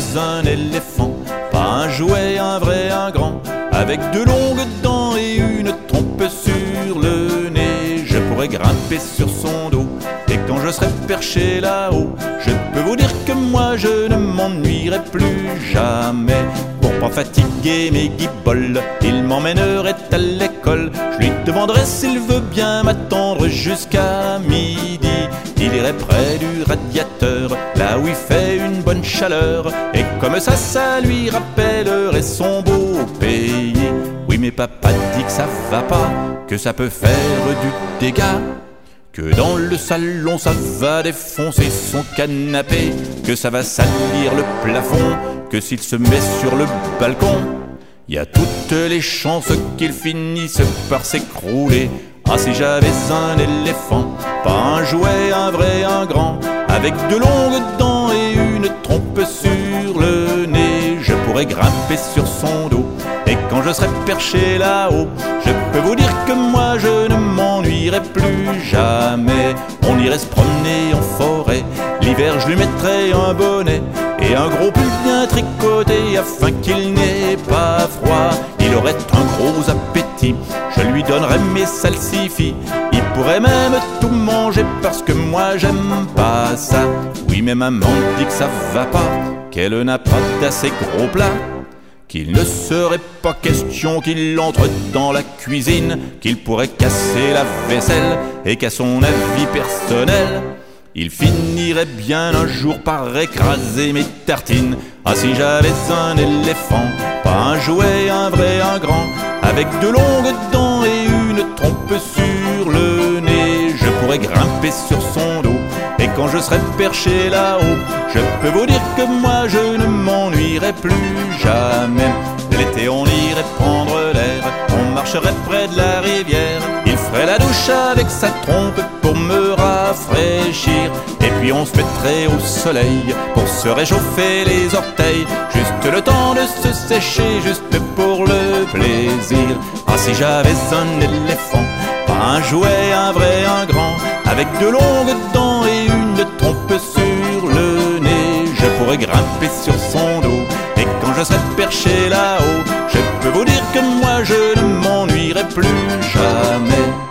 un éléphant, pas un jouet, un vrai, un grand, avec de longues dents et une trompe sur le nez. Je pourrais grimper sur son dos, et quand je serai perché là-haut, je peux vous dire que moi je ne m'ennuierai plus jamais. Pour pas fatiguer mes guiboles, il m'emmènerait à l'école. Je lui demanderais s'il veut bien m'attendre jusqu'à midi. Il irait près du radiateur, là où il fait une bonne chaleur, et comme ça lui rappellerait son beau pays. Oui, mais papa dit que ça va pas, que ça peut faire du dégât, que dans le salon ça va défoncer son canapé, que ça va salir le plafond, que s'il se met sur le balcon, il y a toutes les chances qu'il finisse par s'écrouler. Ah, si j'avais un éléphant, pas un jouet, un vrai, un grand, avec de longues dents et une trompe sur le nez, je pourrais grimper sur son dos, et quand je serai perché là-haut, je peux vous dire que moi je ne m'ennuierai plus jamais. On irait se promener en forêt, l'hiver je lui mettrais un bonnet et un gros pull bien tricoté afin qu'il n'ait pas froid. Il aurait un gros appétit, je lui donnerais mes salsifis. Il pourrait même tout manger parce que moi j'aime pas ça. Oui, mais maman dit que ça va pas, qu'elle n'a pas d'assez gros plats, qu'il ne serait pas question qu'il entre dans la cuisine, qu'il pourrait casser la vaisselle et qu'à son avis personnel, il finirait bien un jour par écraser mes tartines. Ah, si j'avais un éléphant, pas un jouet, un vrai, un grand, avec de longues dents et une trompe sur le nez, je pourrais grimper sur son dos, et quand je serai perché là-haut, je peux vous dire que moi je ne m'ennuierai plus jamais. L'été on irait prendre l'air, on marcherait près de la rivière, il ferait la douche avec sa trompe pour me rafraîchir, et puis on se mettrait au soleil pour se réchauffer les orteils, juste le temps de se sécher, juste pour le plaisir. Ah, si j'avais un éléphant, pas un jouet, un vrai, un grand, avec de longues dents et une trompe sur le nez, je pourrais grimper sur son dos, et quand je serai perché là-haut, je peux vous dire que moi je ne m'ennuierai plus jamais.